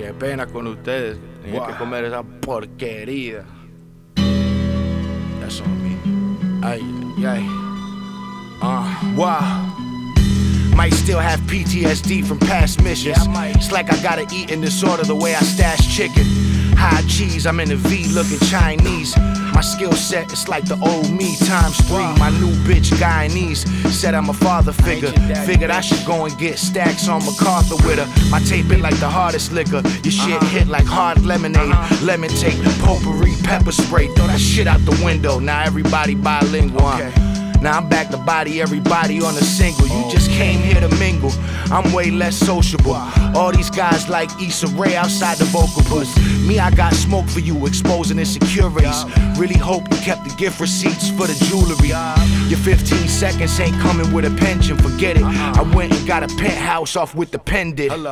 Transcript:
Qué pena con ustedes, tenían que comer esa porquería. That's on me. Ay, ay. Wow. Might still have PTSD from past missions. It's like I got an eating disorder the way I stash chicken. High cheese, I'm in the V looking Chinese. My skill set is like the old me times 3. My new bitch Guyanese said I'm a father figure. Figured I should go and get stacks on MacArthur with her. My tape hit like the hardest liquor. Your shit hit like hard lemonade. Lemon tape, potpourri, pepper spray. Throw that shit out the window. Now everybody bilingual. Now I'm back to body everybody on a single. You just came here to mingle. I'm way less sociable. All these guys like Issa Rae outside the vocal booth. Me, I got smoke for you, exposing insecurities. Really hope you kept the gift receipts for the jewelry. Your 15 seconds ain't coming with a pension, forget it. I went and got a penthouse off with the pendant.